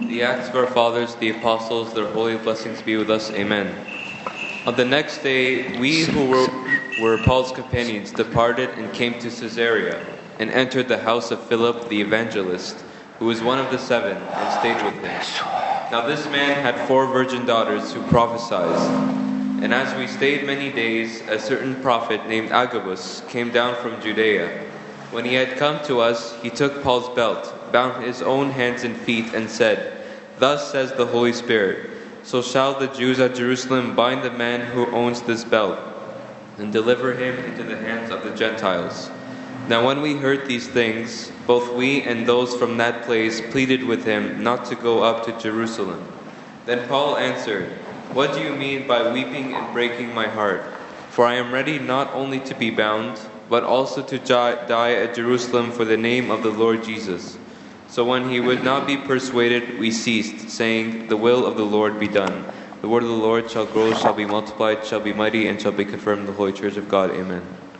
The Acts of our Fathers, the Apostles, their holy blessings be with us. Amen. On the next day, we who were Paul's companions departed and came to Caesarea, and entered the house of Philip the evangelist, who was one of the 7, and stayed with him. Now this man had 4 virgin daughters who prophesied. And as we stayed many days, a certain prophet named Agabus came down from Judea. When he had come to us, he took Paul's belt, bound his own hands and feet, and said, "Thus says the Holy Spirit, so shall the Jews at Jerusalem bind the man who owns this belt, and deliver him into the hands of the Gentiles." Now when we heard these things, both we and those from that place pleaded with him not to go up to Jerusalem. Then Paul answered, "What do you mean by weeping and breaking my heart? For I am ready not only to be bound, but also to die at Jerusalem for the name of the Lord Jesus." So when he would not be persuaded, we ceased, saying, "The will of the Lord be done." The word of the Lord shall grow, shall be multiplied, shall be mighty, and shall be confirmed in the Holy Church of God. Amen.